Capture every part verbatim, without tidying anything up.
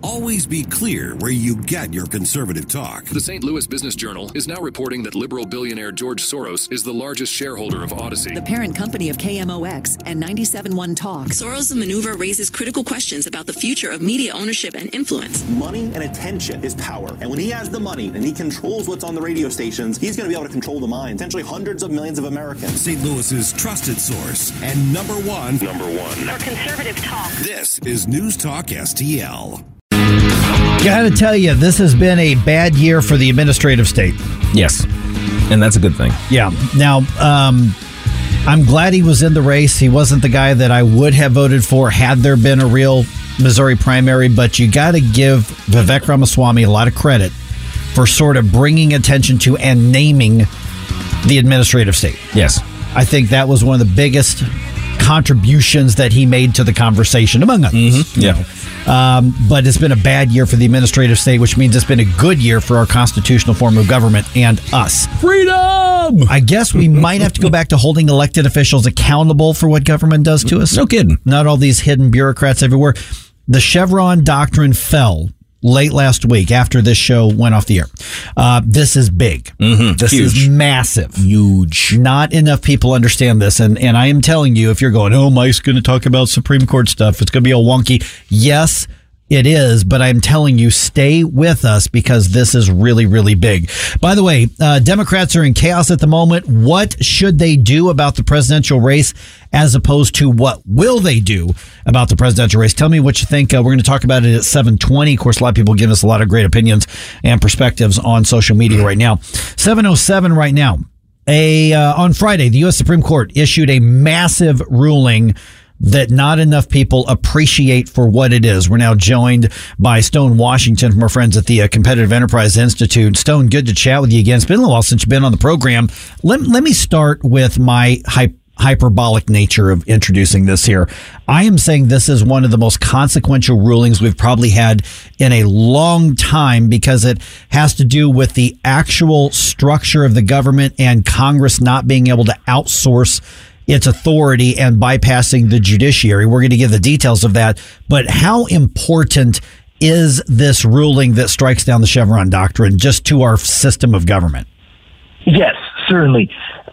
Always be clear where you get your conservative talk. The Saint Louis Business Journal is now reporting that liberal billionaire George Soros is the largest shareholder of Odyssey, the parent company of K M O X and ninety-seven point one Talk. Soros' maneuver raises critical questions about the future of media ownership and influence. Money and attention is power. And when he has the money and he controls what's on the radio stations, he's going to be able to control the minds, potentially hundreds of millions of Americans. Saint Louis's trusted source and number one. number one. For conservative talk. This is News Talk S T L. Gotta tell you, this has been a bad year for the administrative state. Yes, and that's a good thing. Yeah. Now, um, I'm glad he was in the race. He wasn't the guy that I would have voted for had there been a real Missouri primary, but you got to give Vivek Ramaswamy a lot of credit for sort of bringing attention to and naming the administrative state. Yes. I think that was one of the biggest contributions that he made to the conversation, among others. Mm-hmm. Yeah. Know. Um, but it's been a bad year for the administrative state, which means it's been a good year for our constitutional form of government and us. Freedom! I guess we might have to go back to holding elected officials accountable for what government does to us. No kidding. Not all these hidden bureaucrats everywhere. The Chevron doctrine fell late last week after this show went off the air. Uh, this is big. Mm-hmm. This Huge. is massive. Huge. Not enough people understand this. And, and I am telling you, if you're going, oh, Mike's going to talk about Supreme Court stuff, it's going to be all wonky. Yes, it is, but I'm telling you, stay with us because this is really, really big. By the way, uh, Democrats are in chaos at the moment. What should they do about the presidential race as opposed to what will they do about the presidential race? Tell me what you think. Uh, we're going to talk about it at seven twenty. Of course, a lot of people give us a lot of great opinions and perspectives on social media right now. seven oh seven right now. A uh, on Friday, the U S Supreme Court issued a massive ruling that not enough people appreciate for what it is. We're now joined by Stone Washington from our friends at the uh, Competitive Enterprise Institute. Stone, good to chat with you again. It's been a while since you've been on the program. Let, let me start with my hy- hyperbolic nature of introducing this here. I am saying this is one of the most consequential rulings we've probably had in a long time because it has to do with the actual structure of the government and Congress not being able to outsource its authority and bypassing the judiciary. We're going to give the details of that. But how important is this ruling that strikes down the Chevron doctrine just to our system of government? Yes, certainly.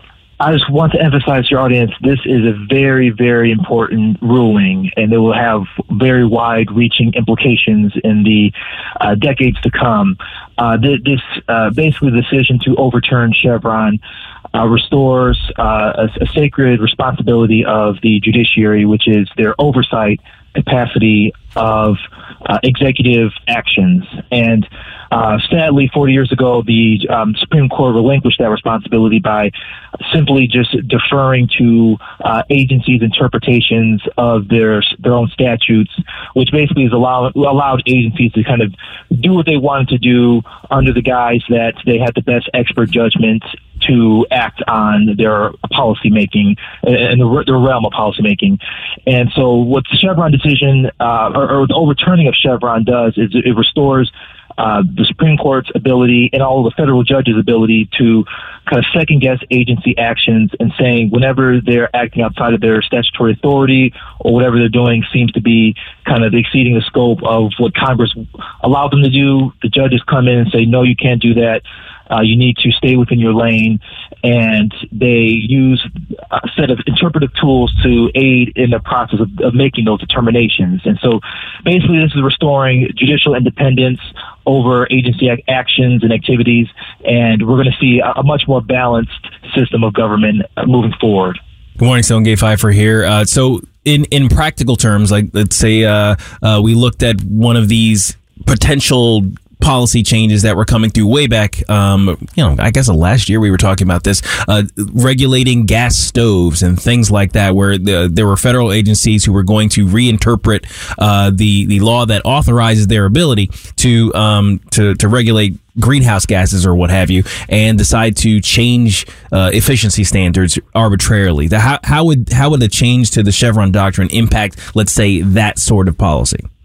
I just want to emphasize to your audience, this is a very, very important ruling, and it will have very wide-reaching implications in the uh, decades to come. Uh, this uh, basically the decision to overturn Chevron Uh, restores uh, a, a sacred responsibility of the judiciary, which is their oversight capacity of uh, executive actions. And uh, sadly, forty years ago, the um, Supreme Court relinquished that responsibility by simply just deferring to uh, agencies' interpretations of their their own statutes, which basically has allowed allowed agencies to kind of do what they wanted to do under the guise that they had the best expert judgment to act on their policymaking and the, the realm of policymaking. And so what the Chevron decision uh, or, or the overturning of Chevron does is it restores uh, the Supreme Court's ability and all of the federal judges' ability to kind of second-guess agency actions and saying whenever they're acting outside of their statutory authority or whatever they're doing seems to be kind of exceeding the scope of what Congress allowed them to do, the judges come in and say, no, you can't do that. Uh, you need to stay within your lane, and they use a set of interpretive tools to aid in the process of, of making those determinations. And so basically this is restoring judicial independence over agency ac- actions and activities, and we're going to see a, a much more balanced system of government uh, moving forward. Good morning, Stone. Gay Pfeiffer here. Uh, so in, in practical terms, like let's say uh, uh, we looked at one of these potential policy changes that were coming through way back, um, you know, I guess last year we were talking about this, uh, regulating gas stoves and things like that, where the, there were federal agencies who were going to reinterpret uh, the the law that authorizes their ability to um, to to regulate greenhouse gases or what have you, and decide to change uh, efficiency standards arbitrarily. The, how, how would how would a change to the Chevron doctrine impact, let's say, that sort of policy?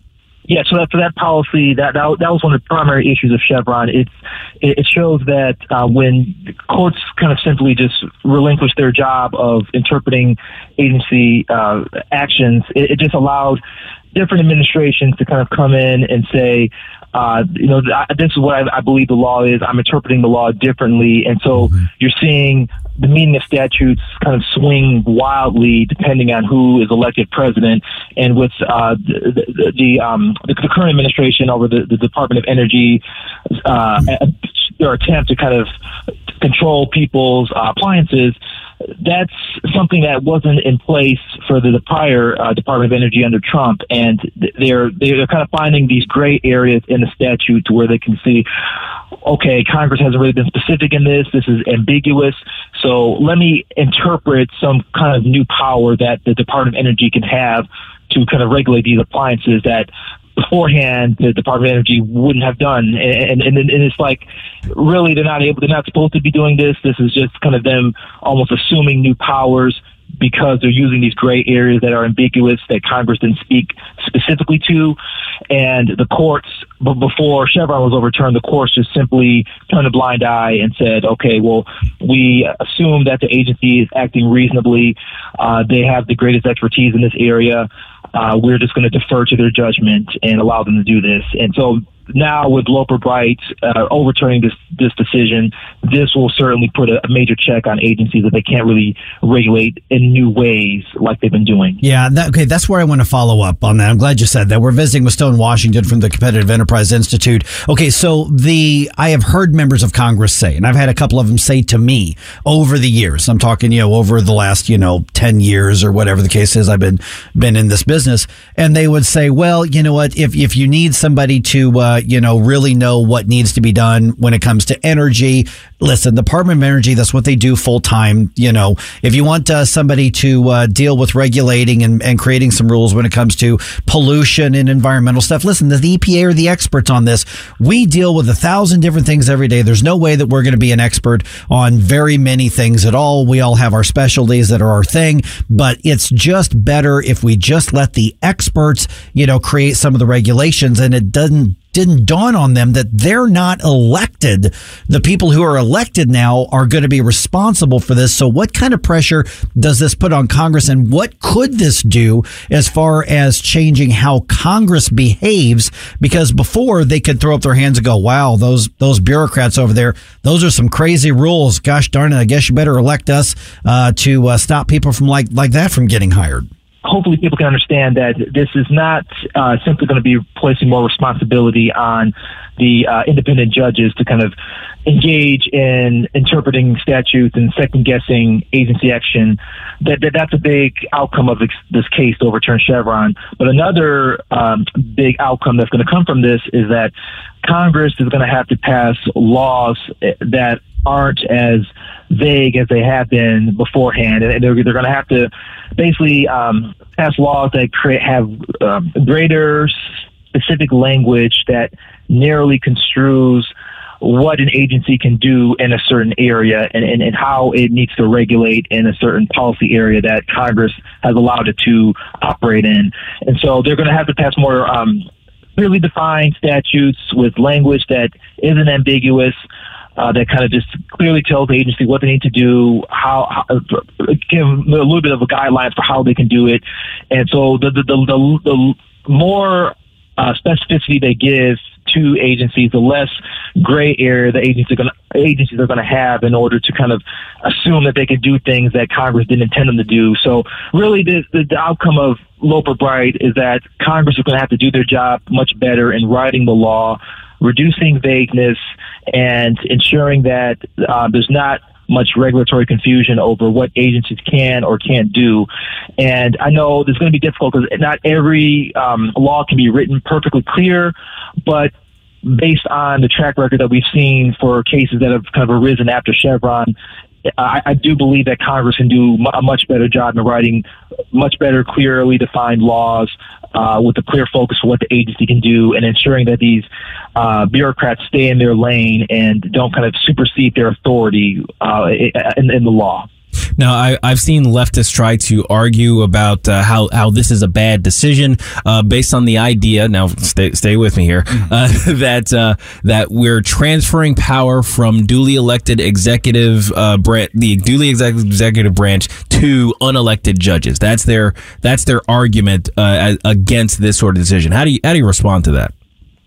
Yeah, so that, for that policy, that, that that was one of the primary issues of Chevron. It's, it shows that uh, when courts kind of simply just relinquish their job of interpreting agency uh, actions, it, it just allowed different administrations to kind of come in and say, uh, you know, this is what I, I believe the law is. I'm interpreting the law differently. And so mm-hmm. you're seeing the meaning of statutes kind of swing wildly depending on who is elected president. And with uh, the the, the, um, the the current administration over the, the Department of Energy, uh, their attempt to kind of control people's uh, appliances, that's something that wasn't in place for the, the prior uh, Department of Energy under Trump, and they're they're kind of finding these gray areas in the statute to where they can see, okay, Congress hasn't really been specific in this. This is ambiguous. So let me interpret some kind of new power that the Department of Energy can have to kind of regulate these appliances that beforehand the Department of Energy wouldn't have done. And, and, and it's like, really, they're not able, they're not supposed to be doing this. This is just kind of them almost assuming new powers because they're using these gray areas that are ambiguous that Congress didn't speak specifically to. And the courts, but before Chevron was overturned, the courts just simply turned a blind eye and said, okay, well, we assume that the agency is acting reasonably. Uh, they have the greatest expertise in this area. Uh, we're just going to defer to their judgment and allow them to do this. And so now with Loper Bright uh, overturning this this decision, this will certainly put a, a major check on agencies that they can't really regulate in new ways like they've been doing. Yeah, that, okay, that's where I want to follow up on that. I'm glad you said that. We're visiting with Stone Washington from the Competitive Enterprise Institute. Okay, so the I have heard members of Congress say, and I've had a couple of them say to me over the years, I'm talking, you know, over the last, you know, ten years or whatever the case is, I've been been in this business, and they would say, well, you know what, if, if you need somebody to, uh, you know, really know what needs to be done when it comes to energy. Listen, the Department of Energy, that's what they do full time. You know, if you want uh, somebody to uh, deal with regulating and, and creating some rules when it comes to pollution and environmental stuff, listen, the E P A are the experts on this. We deal with a thousand different things every day. There's no way that we're going to be an expert on very many things at all. We all have our specialties that are our thing, but it's just better if we just let the experts, you know, create some of the regulations, and it doesn't didn't dawn on them that they're not elected. The people who are elected now are going to be responsible for this. So what kind of pressure does this put on Congress, and what could this do as far as changing how Congress behaves? Because before, they could throw up their hands and go, wow, those those bureaucrats over there, those are some crazy rules. Gosh darn it, I guess you better elect us uh, to uh, stop people from like like that from getting hired. Hopefully people can understand that this is not uh, simply going to be placing more responsibility on the uh, independent judges to kind of engage in interpreting statutes and second-guessing agency action. That, that That's a big outcome of this, this case to overturn Chevron. But another um, big outcome that's going to come from this is that Congress is going to have to pass laws that aren't as vague as they have been beforehand, and they're, they're going to have to basically um, pass laws that create have um, greater specific language that narrowly construes what an agency can do in a certain area and, and, and how it needs to regulate in a certain policy area that Congress has allowed it to operate in. And so they're going to have to pass more um, clearly defined statutes with language that isn't ambiguous, Uh, that kind of just clearly tells the agency what they need to do, how, how give them a little bit of a guidelines for how they can do it. And so the the the, the, the more uh, specificity they give to agencies, the less gray area the agencies are going to agencies are going to have in order to kind of assume that they can do things that Congress didn't intend them to do. So really, the the, the outcome of Loper Bright is that Congress is going to have to do their job much better in writing the law, reducing vagueness, and ensuring that uh, there's not much regulatory confusion over what agencies can or can't do. And I know this is going to be difficult because not every um, law can be written perfectly clear, but based on the track record that we've seen for cases that have kind of arisen after Chevron, I, I do believe that Congress can do a much better job in writing much better, clearly defined laws uh, with a clear focus for what the agency can do, and ensuring that these uh, bureaucrats stay in their lane and don't kind of supersede their authority uh, in, in the law. Now, I, I've seen leftists try to argue about uh, how, how this is a bad decision uh, based on the idea, now stay, stay with me here, uh, that uh, that we're transferring power from duly elected executive uh, branch, the duly executive, executive branch to unelected judges. That's their that's their argument uh, against this sort of decision. How do you how do you respond to that?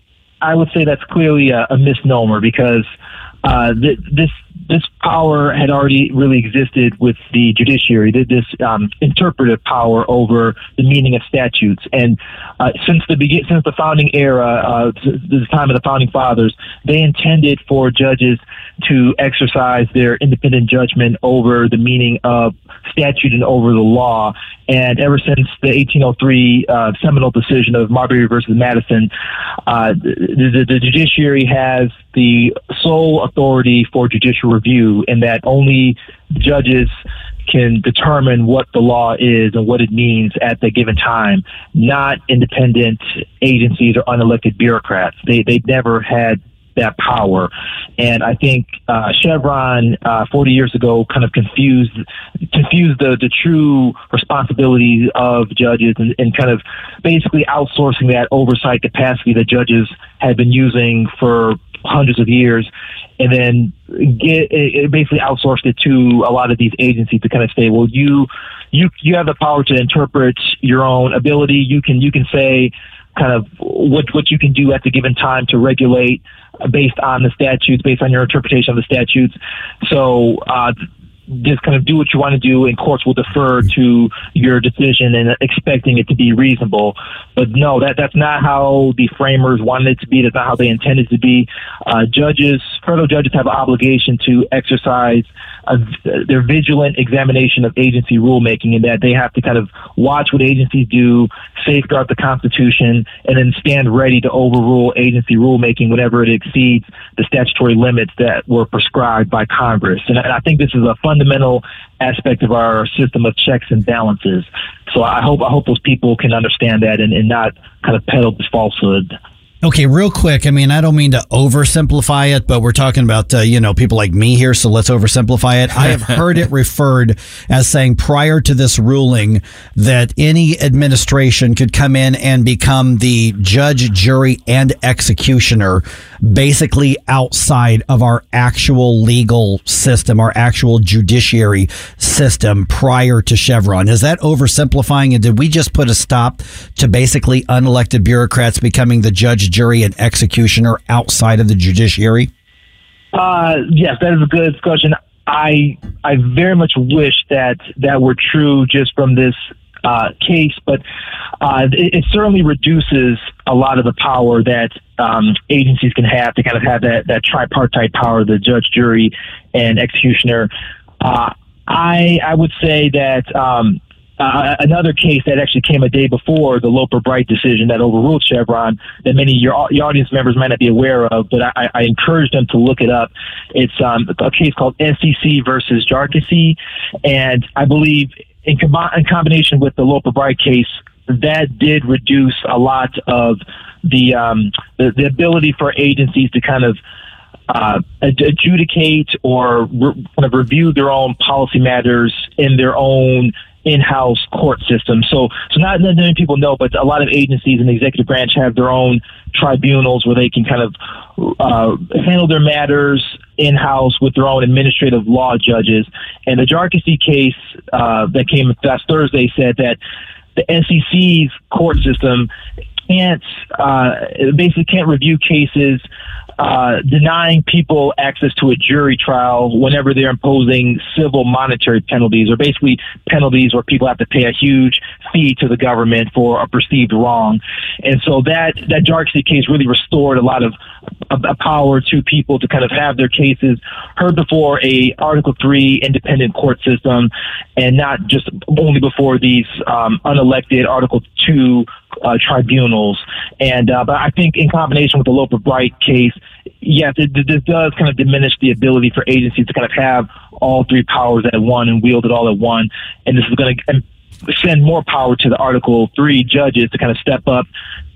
I would say that's clearly a, a misnomer because uh, th- this this power had already really existed with the judiciary. This um, interpretive power over the meaning of statutes, and uh, since the begin since the founding era, uh, the time of the founding fathers, they intended for judges to exercise their independent judgment over the meaning of statute and over the law. And ever since the eighteen oh three uh, seminal decision of Marbury versus Madison, uh, the, the, the judiciary has the sole authority for judicial review, and that only judges can determine what the law is and what it means at the given time, not independent agencies or unelected bureaucrats. They they never had that power. And I think uh, Chevron uh, forty years ago kind of confused confused the, the true responsibilities of judges and, and kind of basically outsourcing that oversight capacity that judges had been using for hundreds of years, and then get it basically outsourced it to a lot of these agencies to kind of say, well, you you you have the power to interpret your own ability. You can you can say kind of what what you can do at the given time to regulate based on the statutes, based on your interpretation of the statutes. So uh, just kind of do what you want to do, and courts will defer to your decision and expecting it to be reasonable. But no, that that's not how the framers wanted it to be. That's not how they intended it to be. Uh, judges, federal judges have an obligation to exercise a, their vigilant examination of agency rulemaking, in that they have to kind of watch what agencies do, safeguard the Constitution, and then stand ready to overrule agency rulemaking whenever it exceeds the statutory limits that were prescribed by Congress. And I think this is a fundamental aspect of our system of checks and balances. So I hope I hope those people can understand that and, and not kind of peddle this falsehood. Okay, real quick. I mean, I don't mean to oversimplify it, but we're talking about, uh, you know, people like me here, so let's oversimplify it. I have heard it referred as saying prior to this ruling that any administration could come in and become the judge, jury, and executioner, basically outside of our actual legal system, our actual judiciary system prior to Chevron. Is that oversimplifying? And did we just put a stop to basically unelected bureaucrats becoming the judge, jury, and executioner outside of the judiciary? Uh, yes, that is a good question. I I very much wish that that were true just from this uh, case, but uh, it, it certainly reduces a lot of the power that um, agencies can have to kind of have that, that tripartite power, the judge, jury, and executioner. Uh, I I would say that um, Uh, another case that actually came a day before the Loper-Bright decision that overruled Chevron, that many of your, your audience members might not be aware of, but I, I encourage them to look it up. It's um, a case called S E C versus Jarkissi, and I believe in, com- in combination with the Loper-Bright case, that did reduce a lot of the um, the, the ability for agencies to kind of uh, adjudicate or re- kind of review their own policy matters in their own in-house court system. So, so not that many people know, but a lot of agencies in the executive branch have their own tribunals where they can kind of uh, handle their matters in-house with their own administrative law judges. And the Jarkissi case uh, that came last Thursday said that the S E C's court system can't uh, basically can't review cases Uh, denying people access to a jury trial whenever they're imposing civil monetary penalties, or basically penalties where people have to pay a huge fee to the government for a perceived wrong. And so that, that Jarkissi case really restored a lot of, of, of power to people to kind of have their cases heard before a Article three independent court system, and not just only before these um, unelected Article two uh, tribunals. And uh, but I think in combination with the Loper-Bright case, yes, it, this does kind of diminish the ability for agencies to kind of have all three powers at one and wield it all at one. And this is going to send more power to the Article three judges to kind of step up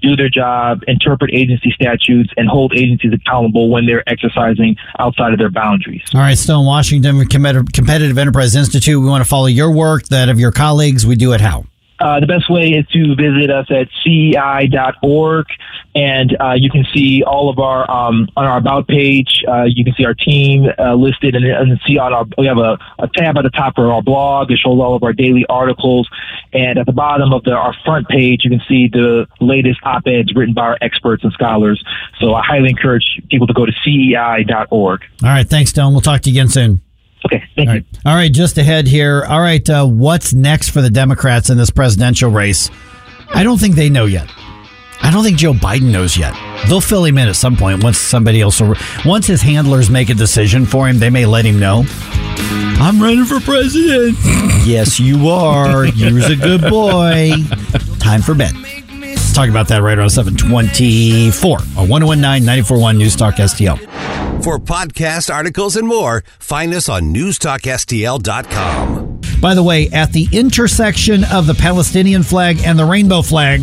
do their job, interpret agency statutes, and hold agencies accountable when they're exercising outside of their boundaries. All right, Stone Washington Competitive Enterprise Institute. We want to follow your work, that of your colleagues. We do it how? Uh, the best way is to visit us at C E I dot org, and uh, you can see all of our um, on our about page. Uh, you can see our team uh, listed, and, and see on our we have a, a tab at the top of our blog. It shows all of our daily articles, and at the bottom of the, our front page, you can see the latest op-eds written by our experts and scholars. So I highly encourage people to go to C E I dot org. All right, thanks, Stone. We'll talk to you again soon. Okay, thank All you. right. All right, just ahead here. All right, uh, what's next for the Democrats in this presidential race? I don't think they know yet. I don't think Joe Biden knows yet. They'll fill him in at some point once somebody else, will, once his handlers make a decision for him, they may let him know. I'm running for president. Yes, you are. You're a good boy. Time for bed. Let's talk about that right around seven twenty-four on one oh nine, ninety-four point one News Talk S T L. For podcast articles and more, find us on news talk S T L dot com. By the way, at the intersection of the Palestinian flag and the rainbow flag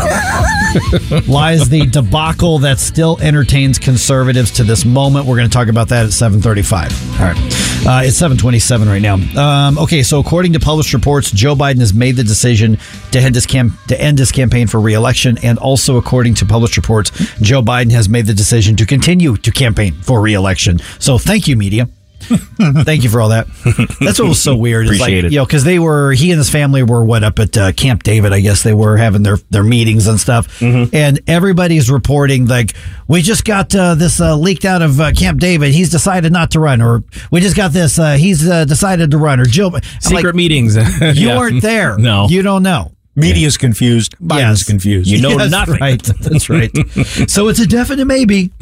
lies the debacle that still entertains conservatives to this moment. We're going to talk about that at seven thirty-five. All right. Uh, it's seven twenty-seven right now. Um, okay, so according to published reports, Joe Biden has made the decision to end his, cam- to end his campaign for re-election. And also according to published reports, Joe Biden has made the decision to continue to campaign for re-election. So thank you, media. Thank you for all that. That's what was so weird. It's Appreciate like, it. you know, because they were, he and his family were what up at uh, Camp David, I guess they were having their, their meetings and stuff. Mm-hmm. And everybody's reporting like, we just got uh, this uh, leaked out of uh, Camp David. He's decided not to run, or we just got this. Uh, he's uh, decided to run, or Joe. I'm Secret like, meetings. You Yeah. weren't there. No. You don't know. Media's confused. Biden's Yes. confused. You know Yes, nothing. Right. That's right. So it's a definite maybe.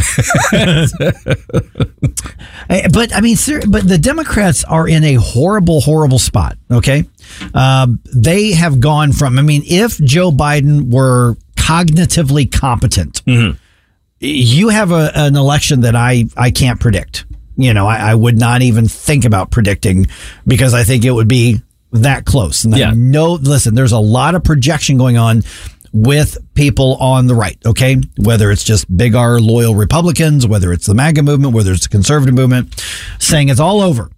But I mean, ser- but the Democrats are in a horrible, horrible spot. Okay, um, they have gone from. I mean, if Joe Biden were cognitively competent, Mm-hmm. you have a, an election that I I can't predict. You know, I, I would not even think about predicting because I think it would be that close. And Yeah. I know, listen, there's a lot of projection going on with people on the right, okay? Whether it's just big R loyal Republicans, whether it's the MAGA movement, whether it's the conservative movement, saying it's all over.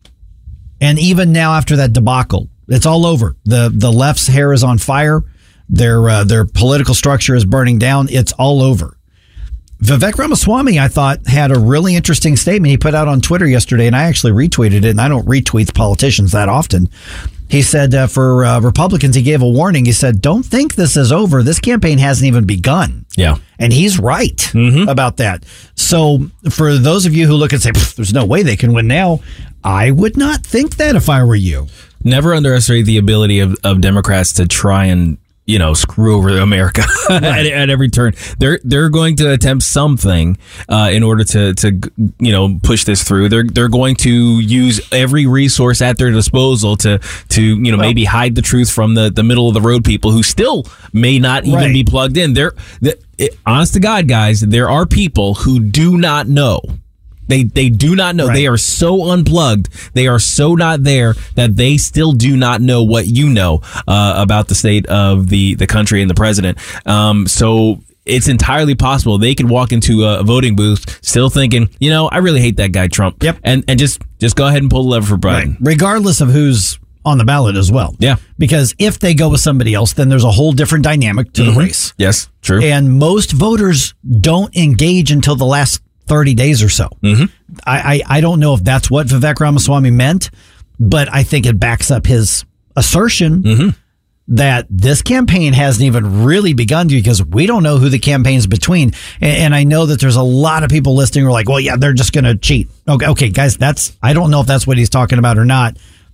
And even now after that debacle, it's all over. The the left's hair is on fire. Their uh, their political structure is burning down. It's all over. Vivek Ramaswamy, I thought, had a really interesting statement he put out on Twitter yesterday, and I actually retweeted it, and I don't retweet politicians that often. He said uh, for uh, Republicans, he gave a warning. He said, don't think this is over. This campaign hasn't even begun. Yeah. And he's right Mm-hmm. about that. So for those of you who look and say, there's no way they can win now, I would not think that if I were you. Never underestimate the ability of, of Democrats to try and, you know, screw over America at, at every turn. They're they're going to attempt something uh, in order to to you know push this through. They're they're going to use every resource at their disposal to to you know Well, maybe hide the truth from the, the middle of the road people who still may not even Right. be plugged in. They're they, it, honest to God, guys, there are people who do not know. They they do not know. Right. They are so unplugged. They are so not there that they still do not know what you know uh, about the state of the, the country and the president. Um, so it's entirely possible they could walk into a voting booth still thinking, you know, I really hate that guy Trump. Yep. And and just just go ahead and pull the lever for Biden. Right. Regardless of who's on the ballot as well. Yeah. Because if they go with somebody else, then there's a whole different dynamic to Mm-hmm. the race. Yes, true. And most voters don't engage until the last thirty days or so. Mm-hmm. I, I, I don't know if that's what Vivek Ramaswamy meant, but I think it backs up his assertion Mm-hmm. that this campaign hasn't even really begun because we don't know who the campaign's between. And, and I know that there's a lot of people listening who are like, well, yeah, they're just going to cheat. Okay, okay, guys, that's, I don't know if that's what he's talking about or not.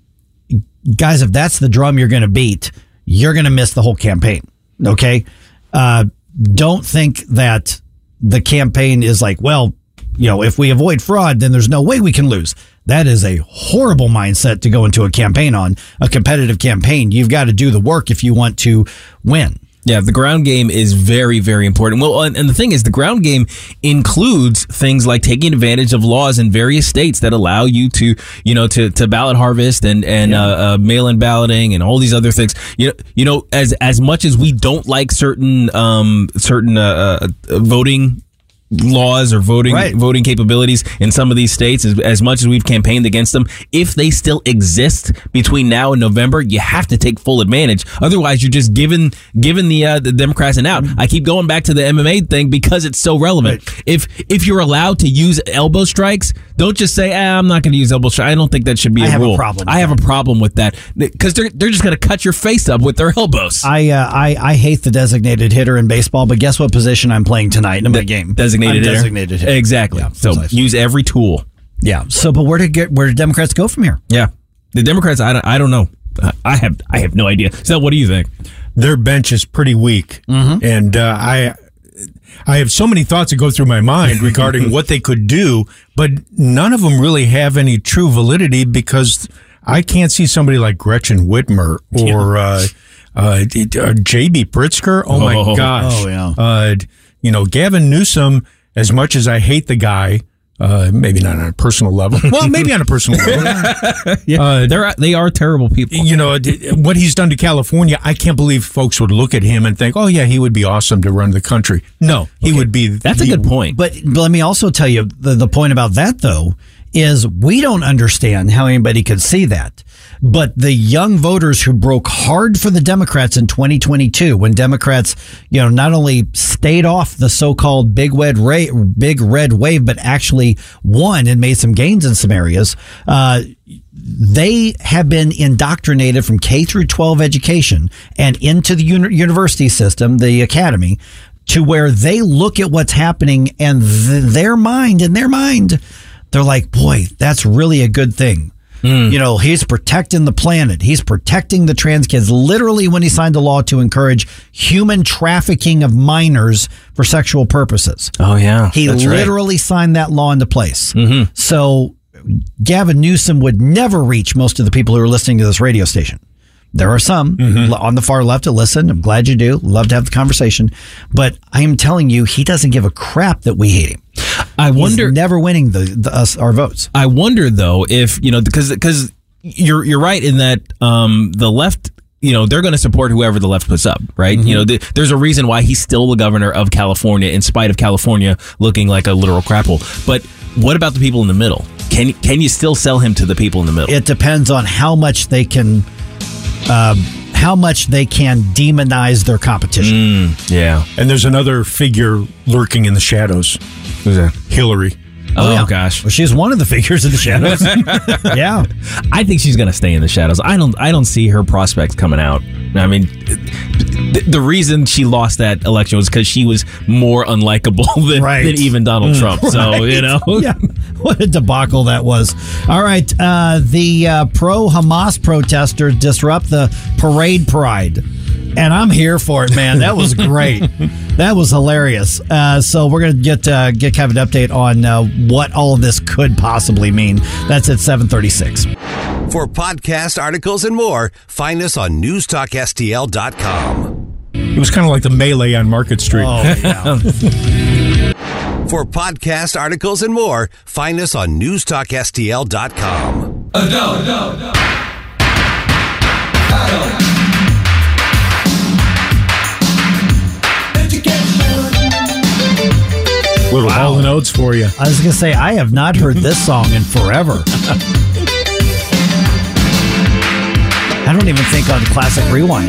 Guys, if that's the drum you're going to beat, you're going to miss the whole campaign. Okay. Uh, don't think that the campaign is like, well, you know, if we avoid fraud, then there's no way we can lose. That is a horrible mindset to go into a campaign on, a competitive campaign. You've got to do the work if you want to win. Yeah, the ground game is very, very important. Well, and, and the thing is, the ground game includes things like taking advantage of laws in various states that allow you to, you know, to, to ballot harvest and and yeah. uh, uh, mail-in balloting and all these other things. You know, you know, as as much as we don't like certain um, certain uh, uh, voting laws or voting right. voting capabilities in some of these states, as, as much as we've campaigned against them, if they still exist between now and November, you have to take full advantage. Otherwise, you're just giving giving the uh, the Democrats an out. I keep going back to the M M A thing because it's so relevant. Right. If if you're allowed to use elbow strikes, don't just say, ah, "I'm not going to use elbow strikes." I don't think that should be a I have rule. A problem I have that. a problem with that because they're they're just going to cut your face up with their elbows. I uh, I I hate the designated hitter in baseball, but guess what position I'm playing tonight in my De- game? Designated I'm hitter. Designated hitter. Exactly. Yeah, so precisely. use every tool. Yeah. So, but where did get where did Democrats go from here? Yeah, the Democrats. I don't. I don't know. I have. I have no idea. So, what do you think? Their bench is pretty weak, mm-hmm. and uh, I. I have so many thoughts that go through my mind regarding what they could do, but none of them really have any true validity because I can't see somebody like Gretchen Whitmer or uh, uh, J B Pritzker. Oh, my oh, gosh. Oh, yeah. Uh, you know, Gavin Newsom, as much as I hate the guy, uh, maybe not on a personal level. Well, maybe on a personal level. yeah, uh, they're, they are terrible people. You know, what he's done to California, I can't believe folks would look at him and think, oh, yeah, he would be awesome to run the country. No, he okay. would be. That's the, a good point. But, but let me also tell you, the, the point about that, though, is we don't understand how anybody could see that. But the young voters who broke hard for the Democrats in twenty twenty-two, when Democrats, you know, not only stayed off the so-called big red ra- big red wave, but actually won and made some gains in some areas, uh, they have been indoctrinated from K through twelve education and into the uni- university system, the academy, to where they look at what's happening and th- their mind, in their mind, they're like, boy, that's really a good thing. Mm. You know, he's protecting the planet. He's protecting the trans kids. Literally, when he signed a law to encourage human trafficking of minors for sexual purposes. Oh, yeah. He literally right. signed that law into place. Mm-hmm. So Gavin Newsom would never reach most of the people who are listening to this radio station. There are some mm-hmm. on the far left that listen. I'm glad you do. Love to have the conversation. But I am telling you, he doesn't give a crap that we hate him. I wonder, He's never winning the, the us our votes. I wonder though if you know because because you're you're right in that um, the left, you know, they're going to support whoever the left puts up, right? Mm-hmm. You know, th- there's a reason why he's still the governor of California in spite of California looking like a literal crap hole. But what about the people in the middle? Can can you still sell him to the people in the middle? It depends on how much they can. Um, how much they can demonize their competition. Mm, yeah. And there's another figure lurking in the shadows. Who's that? Hillary. Oh, oh yeah. gosh. Well, she's one of the figures in the shadows. Yeah. I think she's going to stay in the shadows. I don't I don't see her prospects coming out. I mean, the, the reason she lost that election was because she was more unlikable than, right. than even Donald mm, Trump. So, right. you know. Yeah. What a debacle that was. All right. Uh, the uh, pro-Hamas protesters disrupt the parade pride. And I'm here for it, man. That was great. That was hilarious. Uh, so we're going to get uh, get Kevin an update on uh, what all of this could possibly mean. That's at seven thirty-six. For podcast articles and more, find us on news talk S T L dot com. It was kind of like the melee on Market Street. Oh, yeah. For podcast articles and more, find us on news talk S T L dot com. Uh, no, no, no. Uh, no. Little wow. Hall and Oates for you. I was going to say, I have not heard this song in forever. I don't even think on Classic Rewind.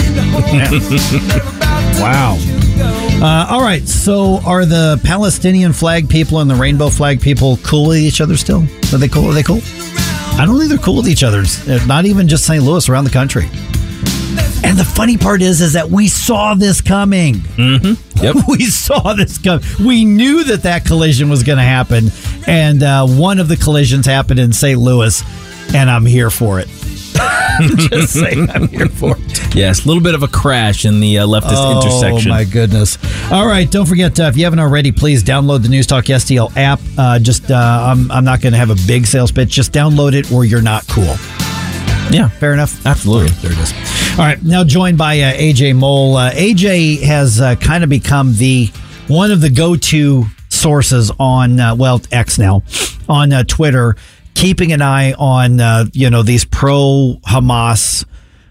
Wow. Uh, all right. So are the Palestinian flag people and the rainbow flag people cool with each other still? Are they cool? Are they cool? I don't think they're cool with each other. Not even just Saint Louis, around the country. And the funny part is, is that we saw this coming. Mm-hmm. Yep. We saw this coming. We knew that that collision was going to happen. And uh, one of the collisions happened in Saint Louis, and I'm here for it. Just saying, I'm here for it. Yes, a little bit of a crash in the uh, leftist oh, intersection. Oh, my goodness. All right, don't forget, uh, if you haven't already, please download the News Talk S T L app. Uh, just, uh, I'm, I'm not going to have a big sales pitch. Just download it or you're not cool. Yeah. Fair enough? Absolutely. There it is. All right, now joined by uh, A J Mole. Uh, A J has uh, kind of become the one of the go-to sources on uh, well X now on uh, Twitter, keeping an eye on uh, you know these pro-Hamas,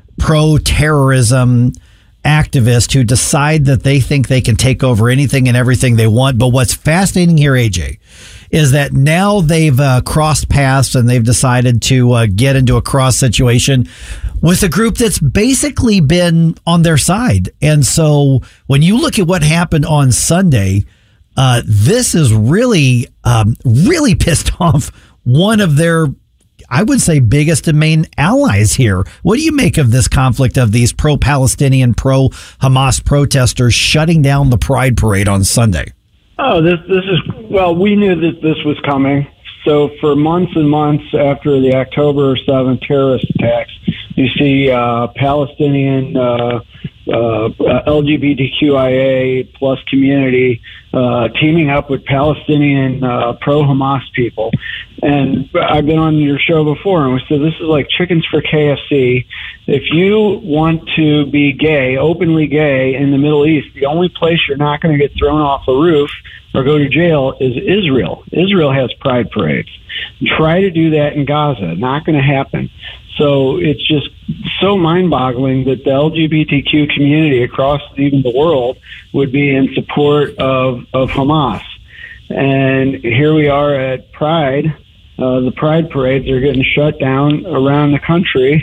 pro-terrorism activists who decide that they think they can take over anything and everything they want. But what's fascinating here, A J, is that now they've uh, crossed paths and they've decided to uh, get into a cross situation with a group that's basically been on their side. And so when you look at what happened on Sunday, uh, this is really, um, really pissed off one of their, I would say, biggest and main allies here. What do you make of this conflict of these pro-Palestinian, pro-Hamas protesters shutting down the Pride Parade on Sunday? Oh, this this is, well, we knew that this was coming. So for months and months after the October seventh terrorist attacks, you see uh, Palestinian uh, uh, L G B T Q I A plus community uh, teaming up with Palestinian uh, pro-Hamas people. And I've been on your show before, and we said this is like chickens for K F C. If you want to be gay, openly gay in the Middle East, the only place you're not going to get thrown off a roof or go to jail is Israel. Israel has pride parades. Try to do that in Gaza. Not going to happen. So it's just so mind-boggling that the L G B T Q community across even the world would be in support of, of Hamas. And here we are at Pride. Uh, the Pride parades are getting shut down around the country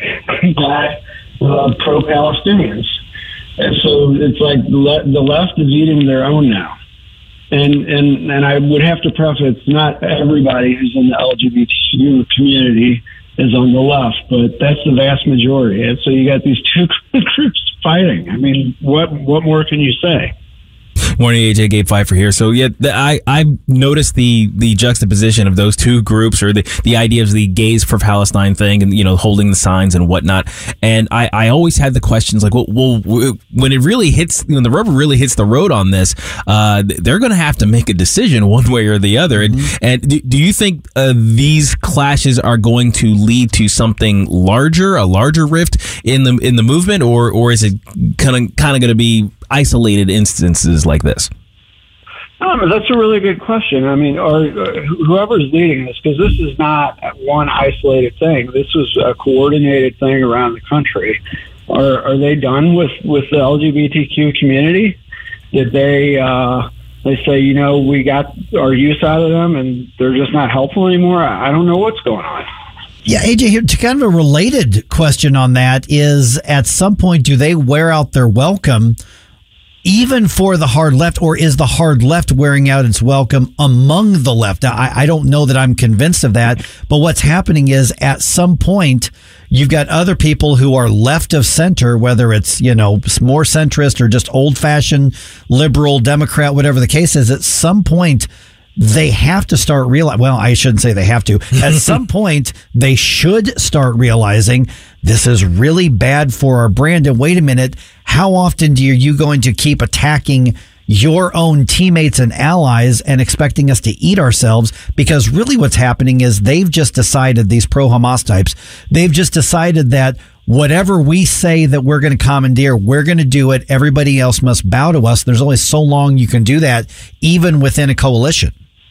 by uh, pro-Palestinians. And so it's like the, le- the left is eating their own now. And, and and I would have to preface, not everybody who's in the L G B T Q community is on the left, but that's the vast majority. And so you got these two groups fighting. I mean, what what more can you say? Morning, A J. Gabe Pfeiffer here. So yeah, the, I I noticed the the juxtaposition of those two groups, or the the idea of the Gays for Palestine thing, and you know holding the signs and whatnot. And I, I always had the questions like, well, well, when it really hits, when the rubber really hits the road on this, uh, they're going to have to make a decision one way or the other. And mm-hmm. and do, do you think uh, these clashes are going to lead to something larger, a larger rift in the in the movement, or or is it kind of kind of going to be isolated instances like this? Um, that's a really good question. I mean, or uh, whoever's leading this, because this is not one isolated thing. This was a coordinated thing around the country. Are are they done with, with the L G B T Q community? Did they uh, they say, you know, we got our use out of them and they're just not helpful anymore? I, I don't know what's going on. Yeah, A J, here to kind of a related question on that is, at some point, do they wear out their welcome even for the hard left, or is the hard left wearing out its welcome among the left? Now, I, I don't know that I'm convinced of that, but what's happening is at some point, you've got other people who are left of center, whether it's, you know, more centrist or just old fashioned liberal Democrat, whatever the case is. At some point, they have to start realizing, well, I shouldn't say they have to. At some point, they should start realizing this is really bad for our brand. And wait a minute, how often are you going to keep attacking your own teammates and allies and expecting us to eat ourselves? Because really what's happening is they've just decided, these pro-Hamas types, they've just decided that whatever we say that we're going to commandeer, we're going to do it. Everybody else must bow to us. There's only so long you can do that, even within a coalition.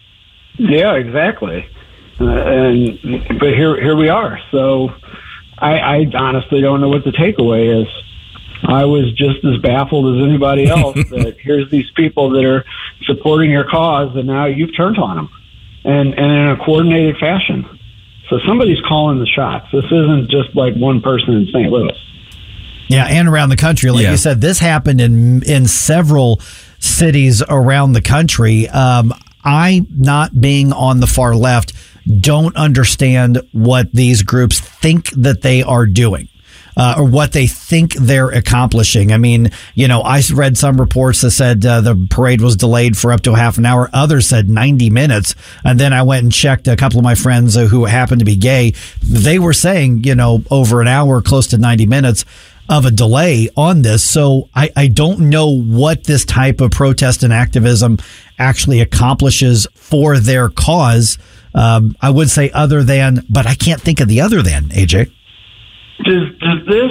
Yeah, exactly. Uh, and but here, here we are. So I, I honestly don't know what the takeaway is. I was just as baffled as anybody else that here's these people that are supporting your cause, and now you've turned on them, and, and in a coordinated fashion. So somebody's calling the shots. This isn't just like one person in Saint Louis. Yeah, and around the country. Like yeah. you said, this happened in in several cities around the country. Um, I, not being on the far left, don't understand what these groups think that they are doing. Uh, or what they think they're accomplishing. I mean, you know, I read some reports that said uh, the parade was delayed for up to a half an hour. Others said ninety minutes. And then I went and checked a couple of my friends uh, who happened to be gay. They were saying, you know, over an hour, close to ninety minutes of a delay on this. So I, I don't know what this type of protest and activism actually accomplishes for their cause. Um, I would say other than, but I can't think of the other than, A J. Does, does this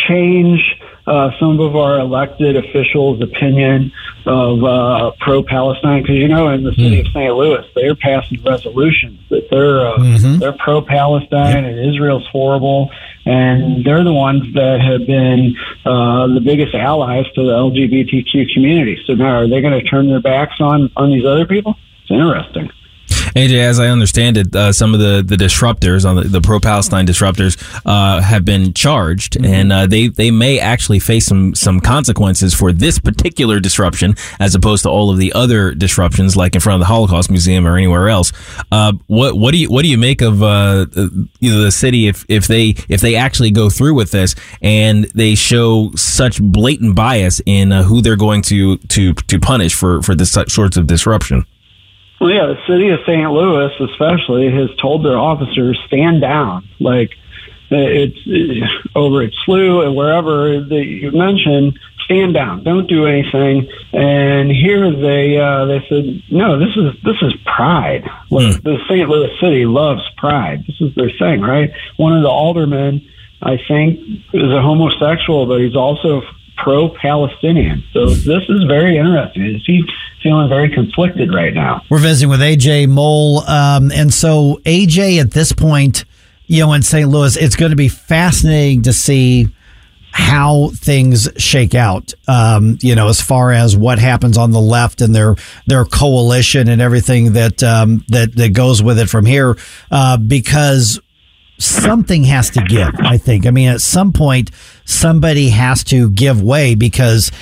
change uh, some of our elected officials' opinion of uh, pro-Palestine? Because, you know, in the city mm. of Saint Louis, they're passing resolutions that they're uh, mm-hmm. they're pro-Palestine yep. and Israel's horrible. And they're the ones that have been uh, the biggest allies to the L G B T Q community. So now are they going to turn their backs on, on these other people? It's interesting. A J, as I understand it, uh, some of the, the disruptors, on the, the pro-Palestine disruptors, uh, have been charged, mm-hmm. and uh, they they may actually face some some consequences for this particular disruption, as opposed to all of the other disruptions, like in front of the Holocaust Museum or anywhere else. Uh, what what do you what do you make of uh, you know, the city if if they if they actually go through with this and they show such blatant bias in uh, who they're going to to to punish for for this sorts of disruption? Well, yeah, the city of Saint Louis especially has told their officers, stand down. Like, it's it, over at S L U and wherever that you mentioned, stand down, don't do anything. And here they uh, they said, no, this is this is pride. Like, mm. the Saint Louis city loves pride. This is their thing, right? One of the aldermen, I think, is a homosexual, but he's also pro-Palestinian. So this is very interesting. Is he feeling very conflicted right now? We're visiting with A J Mole. Um, and so, A J, at this point, you know, in Saint Louis, it's going to be fascinating to see how things shake out, um, you know, as far as what happens on the left and their their coalition and everything that um, that, that goes with it from here, uh, because something has to give, I think. I mean, at some point, somebody has to give way, because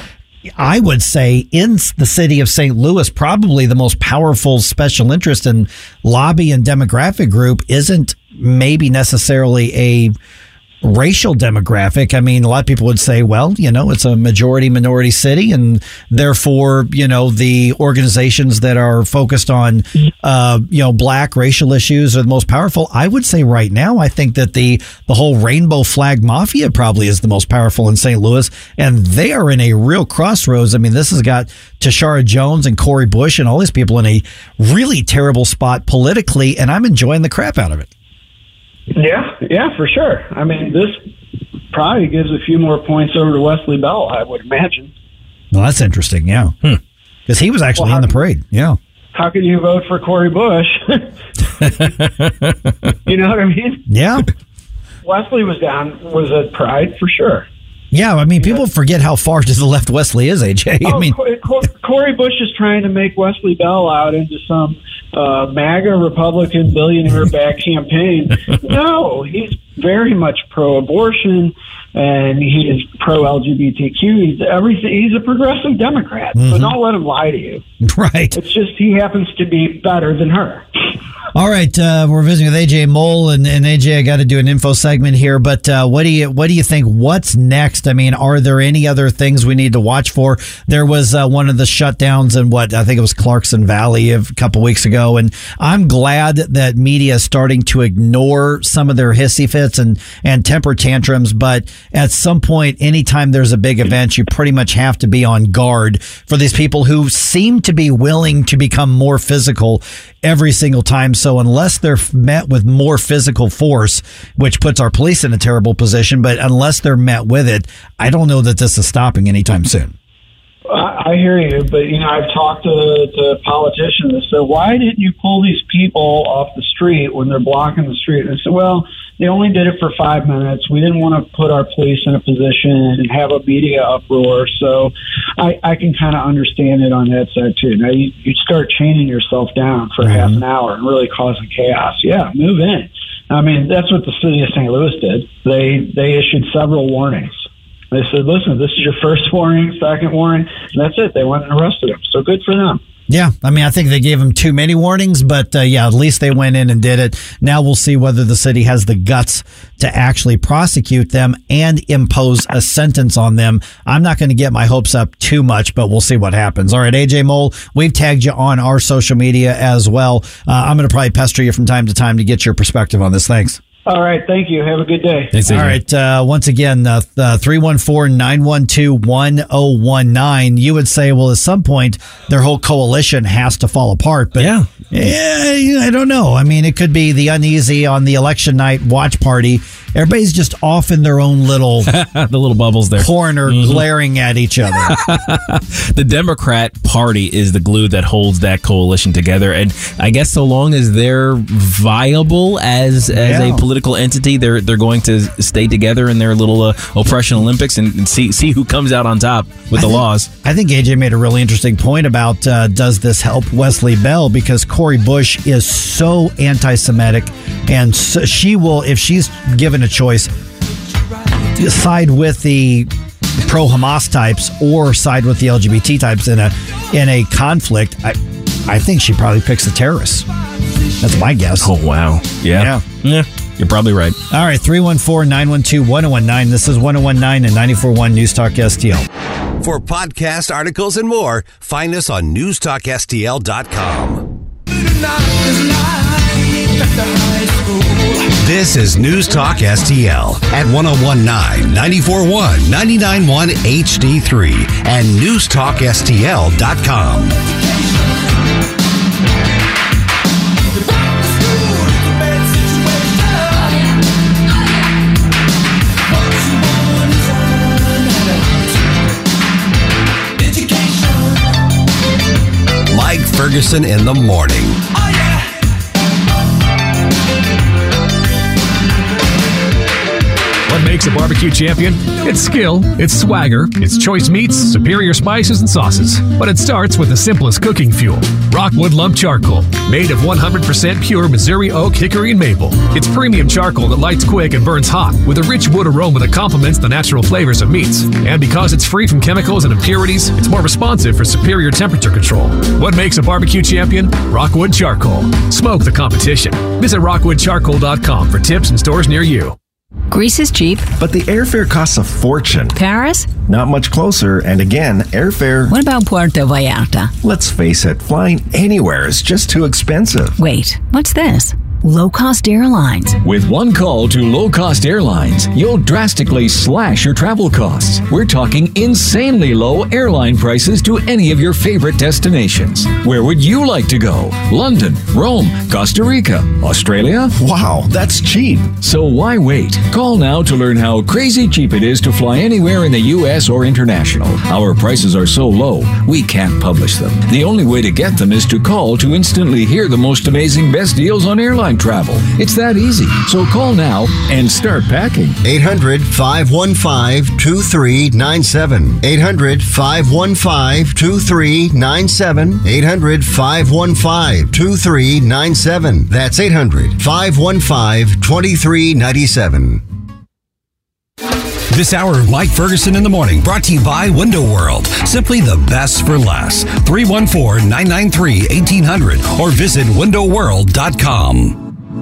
I would say in the city of Saint Louis, probably the most powerful special interest and lobby and demographic group isn't maybe necessarily a racial demographic. I mean, a lot of people would say, well, you know, it's a majority minority city, and therefore, you know, the organizations that are focused on, uh, you know, black racial issues are the most powerful. I would say right now, I think that the, the whole rainbow flag mafia probably is the most powerful in Saint Louis, and they are in a real crossroads. I mean, this has got Tashara Jones and Cori Bush and all these people in a really terrible spot politically, and I'm enjoying the crap out of it. Yeah, yeah, for sure. I mean, this probably gives a few more points over to Wesley Bell, I would imagine. Well, that's interesting, yeah. Because hmm. he was actually well, in the parade, yeah. How can you vote for Cori Bush? You know what I mean? Yeah. Wesley was down, was at Pride, for sure. Yeah, I mean, people yeah. forget how far to the left Wesley is, A J. Oh, I mean, Cori Bush is trying to make Wesley Bell out into some uh, MAGA Republican billionaire-backed campaign. No, he's very much pro-abortion, and he is pro-L G B T Q. He's everything. He's a progressive Democrat, mm-hmm. so don't let him lie to you. Right. It's just he happens to be better than her. All right, uh, we're visiting with A J Mole, and, and A J, I got to do an info segment here, but uh, what do you what do you think? What's next? I mean, are there any other things we need to watch for? There was uh, one of the shutdowns in what I think it was Clarkson Valley a couple weeks ago, and I'm glad that media is starting to ignore some of their hissy fits and and temper tantrums. But at some point, anytime there's a big event, you pretty much have to be on guard for these people who seem to be willing to become more physical every single time. So unless they're met with more physical force, which puts our police in a terrible position, but unless they're met with it, I don't know that this is stopping anytime soon. I hear you, but, you know, I've talked to, to politicians that said, why didn't you pull these people off the street when they're blocking the street? And I said, well, they only did it for five minutes. We didn't want to put our police in a position and have a media uproar. So I, I can kind of understand it on that side, too. Now, you, you start chaining yourself down for mm-hmm. half an hour and really causing chaos. Yeah, move in. I mean, that's what the city of Saint Louis did. They They issued several warnings. They said, listen, this is your first warning, second warning, and that's it. They went and arrested him. So good for them. Yeah, I mean, I think they gave him too many warnings, but uh, yeah, at least they went in and did it. Now we'll see whether the city has the guts to actually prosecute them and impose a sentence on them. I'm not going to get my hopes up too much, but we'll see what happens. All right, A J Mole, we've tagged you on our social media as well. Uh, I'm going to probably pester you from time to time to get your perspective on this. Thanks. All right. Thank you. Have a good day. Thanks, all right. Uh, once again, uh, uh, three one four, nine one two, one oh one nine. You would say, well, at some point, their whole coalition has to fall apart. But yeah. Yeah, I don't know. I mean, it could be the uneasy on the election night watch party. Everybody's just off in their own little the little bubbles there corner, mm-hmm. glaring at each other. The Democrat Party is the glue that holds that coalition together, and I guess so long as they're viable as as yeah. a political entity, they're they're going to stay together in their little uh, oppression Olympics and, and see see who comes out on top with I the think, laws. I think A J made a really interesting point about uh, does this help Wesley Bell, because Cori Bush is so anti-Semitic, and so she will, if she's given a choice, side with the pro-Hamas types or side with the L G B T types in a in a conflict. I I think she probably picks the terrorists. That's my guess. Oh wow, yeah, yeah, yeah. You're probably right. All right, three one four, nine one two, one oh one nine. This is one oh one nine and ninety-four point one News Talk S T L. For podcast articles and more, find us on news talk S T L dot com. This is News Talk S T L at ten nineteen, ninety-four point one, ninety-nine point one H D three and news talk S T L dot com. Mike Ferguson in the morning. What makes a barbecue champion? It's skill, it's swagger, it's choice meats, superior spices, and sauces. But it starts with the simplest cooking fuel, Rockwood Lump Charcoal. Made of one hundred percent pure Missouri oak, hickory, and maple. It's premium charcoal that lights quick and burns hot, with a rich wood aroma that complements the natural flavors of meats. And because it's free from chemicals and impurities, it's more responsive for superior temperature control. What makes a barbecue champion? Rockwood Charcoal. Smoke the competition. Visit rockwood charcoal dot com for tips and stores near you. Greece is cheap. But the airfare costs a fortune. Paris? Not much closer, and again, airfare... What about Puerto Vallarta? Let's face it, flying anywhere is just too expensive. Wait, what's this? Low-cost airlines. With one call to low-cost airlines, you'll drastically slash your travel costs. We're talking insanely low airline prices to any of your favorite destinations. Where would you like to go? London, Rome, Costa Rica, Australia? Wow, that's cheap. So why wait? Call now to learn how crazy cheap it is to fly anywhere in the U S or international. Our prices are so low, we can't publish them. The only way to get them is to call to instantly hear the most amazing best deals on airline travel. It's that easy. So call now and start packing. eight hundred, five one five, two three nine seven. eight hundred, five one five, two three nine seven. eight hundred, five one five, two three nine seven. That's eight hundred, five one five, two three nine seven. This hour of Mike Ferguson in the morning brought to you by Window World. Simply the best for less. three one four, nine nine three, eighteen hundred or visit window world dot com.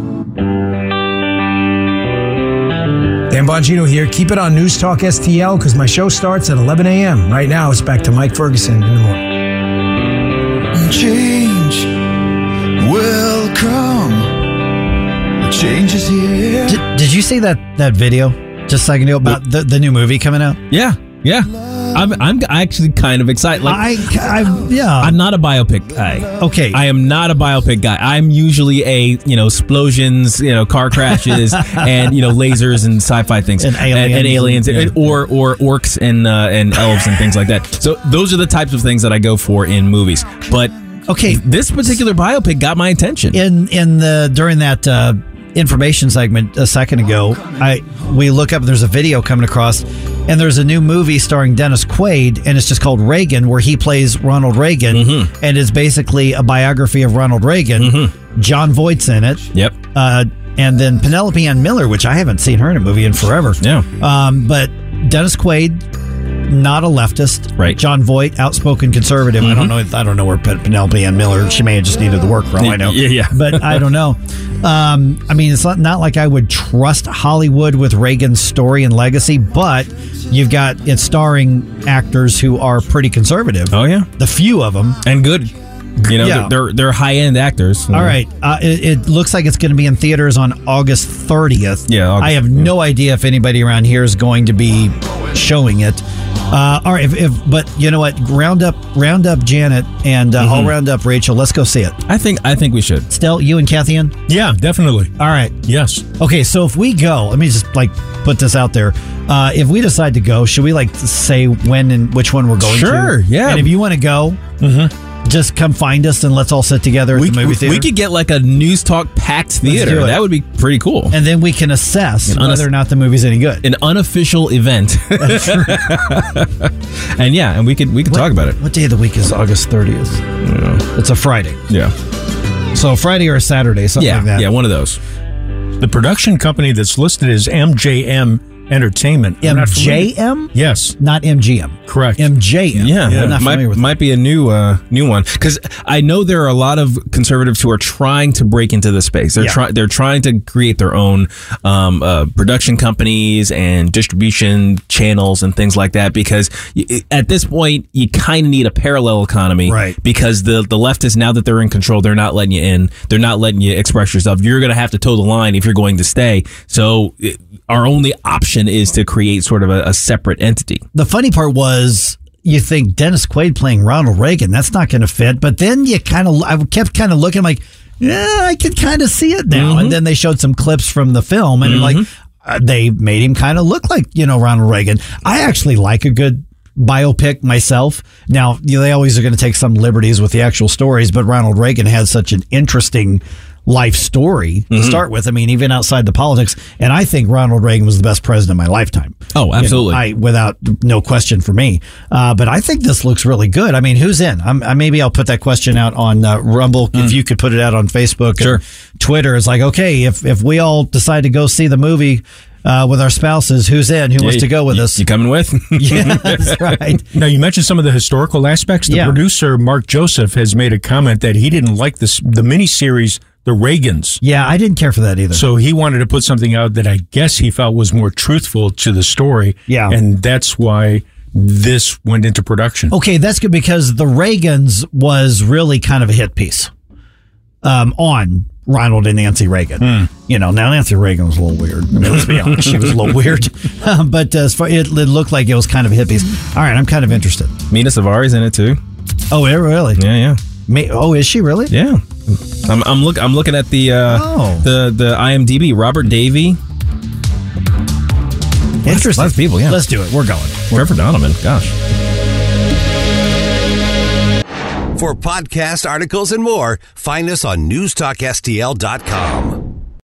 Dan Bongino here. Keep it on News Talk S T L because my show starts at eleven a.m. Right now, it's back to Mike Ferguson in the morning. Change will come. Change is here. Did, did you see that, that video just a second ago about the, the new movie coming out? Yeah, yeah. I'm I'm actually kind of excited. Like I, I yeah. I'm not a biopic guy. Okay. I am not a biopic guy. I'm usually a, you know, explosions, you know, car crashes and, you know, lasers and sci-fi things. And aliens. And, and aliens and, and, or or orcs and uh, and elves and things like that. So those are the types of things that I go for in movies. But okay, this particular biopic got my attention. In in the during that uh, information segment a second ago, I we look up and there's a video coming across, and there's a new movie starring Dennis Quaid, and it's just called Reagan, where he plays Ronald Reagan, mm-hmm. and it's basically a biography of Ronald Reagan. Mm-hmm. John Voight's in it. Yep. Uh, and then Penelope Ann Miller, which I haven't seen her in a movie in forever. Yeah. Um, but Dennis Quaid, not a leftist. Right. John Voight, outspoken conservative. Mm-hmm. I don't know. I don't know where Penelope Ann Miller. She may have just needed the work for all I know. Yeah, yeah. But I don't know. Um, I mean, it's not, not like I would trust Hollywood with Reagan's story and legacy, but you've got it's starring actors who are pretty conservative. Oh yeah, the few of them and good. You know, Yeah. they're they're, they're high end actors. All right. Uh, it, it looks like it's going to be in theaters on August thirtieth. Yeah, August, I have no idea if anybody around here is going to be showing it. Uh, all right. If, if, but you know what? Round up, round up Janet, and uh, Mhm. I'll round up Rachel. Let's go see it. I think I think we should. Still, you and Kathy in? Yeah, definitely. All right. Yes. Okay, so if we go, let me just like put this out there. Uh, if we decide to go, should we like say when and which one we're going to? Sure, yeah. And if you want to go, just come find us and let's all sit together at We, the movie theater. we could get like a News Talk packed theater. do it. That would be pretty cool. and then we can assess An unass- whether or not the movie's any good. An unofficial event. And yeah, and we could we could talk about it. What day of the week is August thirtieth? It's a Friday. Yeah. So a Friday or a Saturday, something Yeah, like that. yeah, one of those. The production company that's listed is M J M Entertainment. I'm M not J familiar- M? Yes. Not M G M. Correct. M J M. Yeah, I'm not might, familiar with might be a new uh, new one because I know there are a lot of conservatives who are trying to break into the space. They're Yeah. trying they're trying to create their own um, uh, production companies and distribution channels and things like that because y- at this point you kind of need a parallel economy, Right. Because the the leftists, now that they're in control, they're not letting you in. They're not letting you express yourself. You're going to have to toe the line if you're going to stay. So it, our only option is to create sort of a, a separate entity. The funny part was you think Dennis Quaid playing Ronald Reagan, that's not going to fit. But then you kind of, I kept kind of looking like, yeah, I can kind of see it now. Mm-hmm. And then they showed some clips from the film and like uh, they made him kind of look like, you know, Ronald Reagan. I actually like a good biopic myself. Now, you know, they always are going to take some liberties with the actual stories, but Ronald Reagan had such an interesting life story to Mhm. start with. I mean, even outside the politics. And I think Ronald Reagan was the best president of my lifetime. Oh, You know, absolutely. I without no question for me. Uh, but I think this looks really good. I mean, who's in? I'm, I maybe I'll put that question out on uh, Rumble. If you could put it out on Facebook, Sure. and Twitter. It's like, okay, if if we all decide to go see the movie uh, with our spouses, who's in? Who Yeah, wants to go with you, us? You coming with? Yeah, that's right. Now, you mentioned some of the historical aspects. The Yeah. producer, Mark Joseph, has made a comment that he didn't like this the miniseries, The Reagans. Yeah, I didn't care for that either. So he wanted to put something out that I guess he felt was more truthful to the story. Yeah. And that's why this went into production. Okay, that's good because The Reagans was really kind of a hit piece um, on Ronald and Nancy Reagan. You know, now Nancy Reagan was a little weird. I mean, let's be honest, she was a little weird. but uh, as far, it, it looked like it was kind of a hit piece. All right, I'm kind of interested. Mina Savari's in it too. Oh, yeah, really? Yeah, yeah. May, oh, is she really? Yeah. I'm I'm look I'm looking at the uh, Oh. the the I M D B. Robert Davey. Interesting. Lots of people, yeah. Let's do it. We're going. Trevor Donovan. Gosh. For podcast articles and more, find us on news talk S T L dot com.